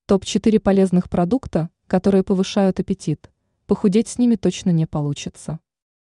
Топ-4 полезных продукта, которые повышают аппетит. Похудеть с ними точно не получится.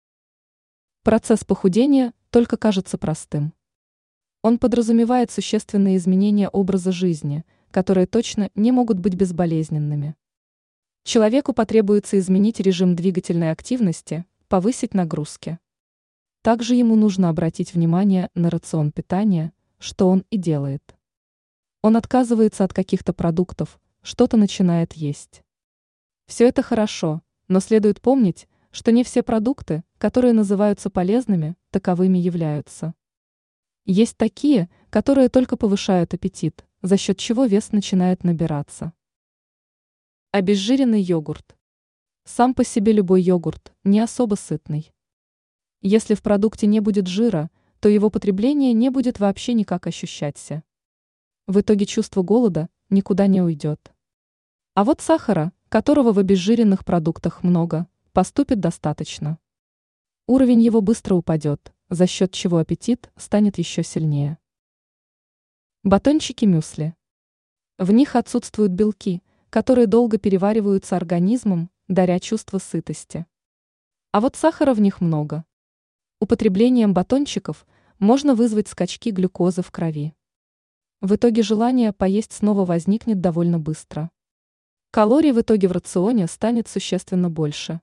Процесс похудения только кажется простым. Он подразумевает существенные изменения образа жизни, которые точно не могут быть безболезненными. Человеку потребуется изменить режим двигательной активности, повысить нагрузки. Также ему нужно обратить внимание на рацион питания, что он и делает. Он отказывается от каких-то продуктов, что-то начинает есть. Все это хорошо, но следует помнить, что не все продукты, которые называются полезными, таковыми являются. Есть такие, которые только повышают аппетит, за счет чего вес начинает набираться. Обезжиренный йогурт. Сам по себе любой йогурт не особо сытный. Если в продукте не будет жира, то его потребление не будет вообще никак ощущаться. В итоге чувство голода никуда не уйдет. А вот сахара, которого в обезжиренных продуктах много, поступит достаточно. Уровень его быстро упадет, за счет чего аппетит станет еще сильнее. Батончики мюсли. В них отсутствуют белки, которые долго перевариваются организмом, даря чувство сытости. А вот сахара в них много. Употреблением батончиков можно вызвать скачки глюкозы в крови. В итоге желание поесть снова возникнет довольно быстро. Калорий в итоге в рационе станет существенно больше.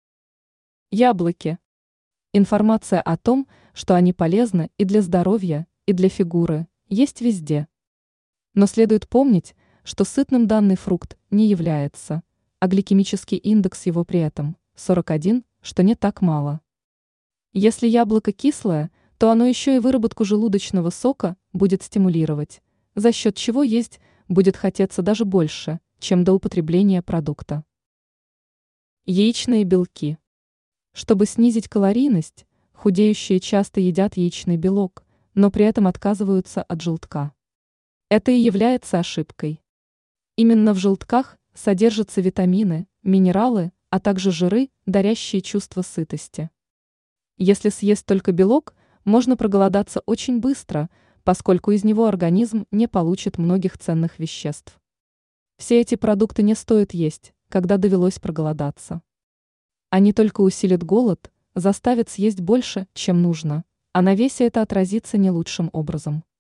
Яблоки. Информация о том, что они полезны и для здоровья, и для фигуры, есть везде. Но следует помнить, что сытным данный фрукт не является, а гликемический индекс его при этом 41, что не так мало. Если яблоко кислое, то оно еще и выработку желудочного сока будет стимулировать, за счет чего есть будет хотеться даже больше, чем до употребления продукта. Яичные белки. Чтобы снизить калорийность, худеющие часто едят яичный белок, но при этом отказываются от желтка. Это и является ошибкой. Именно в желтках содержатся витамины, минералы, а также жиры, дарящие чувство сытости. Если съесть только белок, можно проголодаться очень быстро, поскольку из него организм не получит многих ценных веществ. Все эти продукты не стоит есть, когда довелось проголодаться. Они только усилят голод, заставят съесть больше, чем нужно, а на весе это отразится не лучшим образом.